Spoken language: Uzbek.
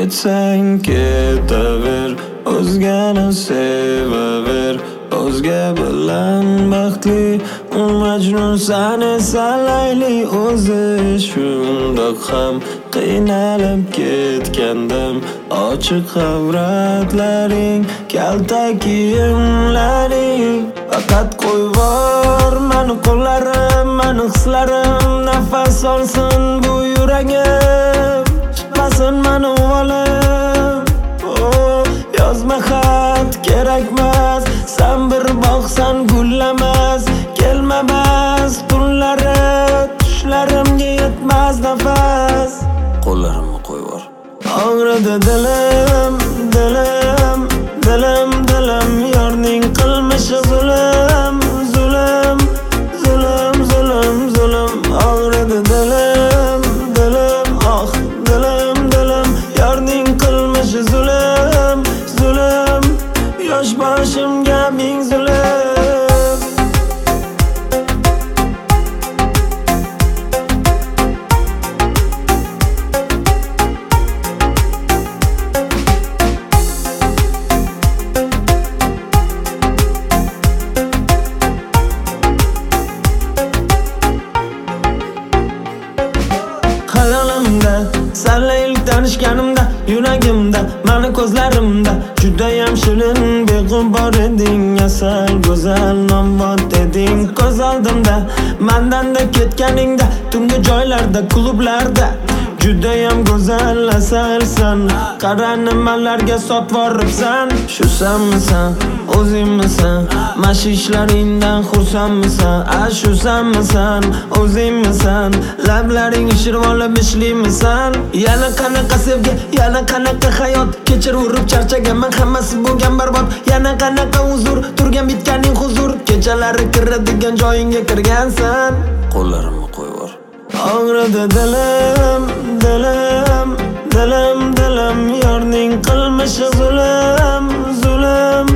Ketsang ketaver, o'zgani sevaver. O'zga bilan baxtli Majnun sani salayli. O'zi shundoq ham qiynalib ketgandim. Ochiq avratlaring, kalta kiyimlaring. Faqat qo'yvor mani qo'llarim, mani hislarim. Nafas olsin bu yuragim, chiqmasin mani uvolim. Yozma xat kerakmas, sen bir bog'san gullamas. Kelma bas tunlari, tushlarimga yetmas nafas. Qo'llarimni qo'yvor. Og'ridi dilim, dilim, dilim, dilim. Yorning qilmishi zulm, zulm, zulm, zulm, zulm. Og'ridi dilim, dilim, oh dilim, dilim. Yorning qilmishi zulm, zulm. Yosh boshimga ming zulm. Hayolimda, senla ilk tanishganimda, yuragimda, mani ko'zlarimda judayam shirin beg'ubor eding. Asal go'zal nomvot eding. Ko'z oldimda, mandanda ketganingda, tungi joylarda, klublarda judayam go'zal asalsan. Qara nimalarga sotvoribsan. Shu sanmisan, o'zingmisan? Mashishlaringdan xursandmisan? Shu sanmisan, o'zingmisan? Lablaring shirib olib ishlimisan? Yana qanaqa sevgi, yana qanaqa hayot? Kechir urib charchaganman, hammasi bo'lgan barbod. Yana qanaqa huzur, turgan bitganing huzur. Kechalari kiradigan joyingga kirgansan. Qo'llarimni qo'yvor. Og'ridi dilim, dilim, dilim, dilim. Yorning qilmishi zulm, zulm,